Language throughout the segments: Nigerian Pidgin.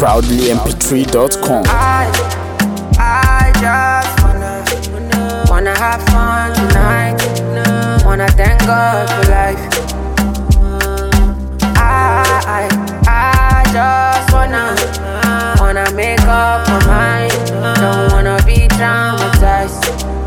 proudlymp3.com. I just wanna have fun tonight. Wanna thank God for life. I just wanna make up my mind. Don't wanna be traumatized.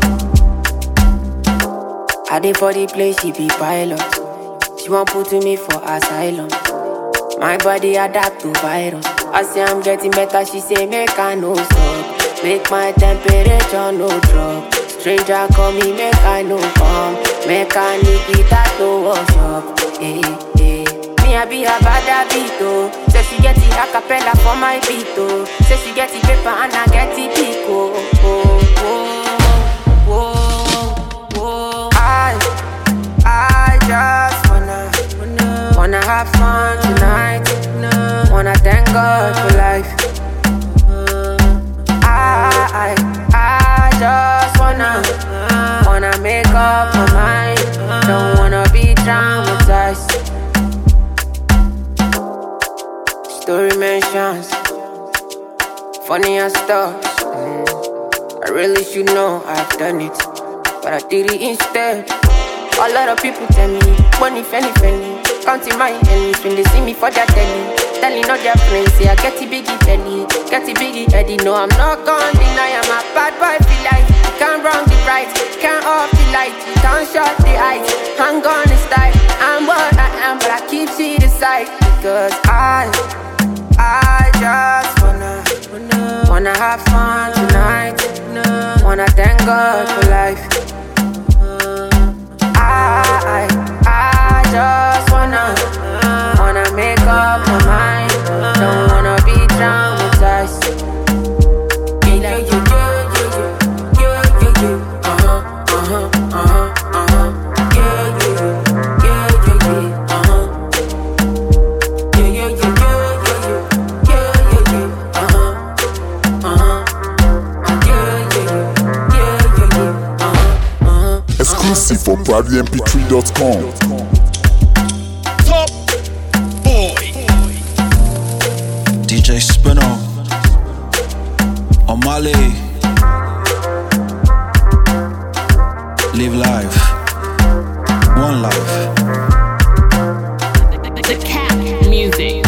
I did for the place, she be pilot. She won't put me for asylum. My body adapt to virus. I say I'm getting better, she say make I no stop. Make my temperature no drop. Stranger call me, make I no come. Make I need it at no wash up. Hey, hey. Me I be a bad beat oh. Say she get the acapella for my beat oh. Say she get the paper and I get the pick oh. I just wanna have fun tonight. Wanna thank God for life. I just wanna make up my mind. Don't wanna be traumatized. Story mentions funny as stuff. I really should know I've done it, but I did it instead. A lot of people tell me, money, penny, counting my enemies when they see me for their telly. Telling all their friends, say I get the biggie belly, get the biggie heady. No, I'm not gonna deny I'm a bad boy, feel like you can't wrong the right, can't off the light, you can't shut the eyes. I'm gonna style, I'm what I am, but I keep to the side. Because I just wanna have fun tonight. Wanna thank God for life. I just wanna make up my mind. Don't wanna be traumatized. Exclusive for proudlymp3.com. Top boy DJ Spinner Omale. Live life, one life. The Cat Music.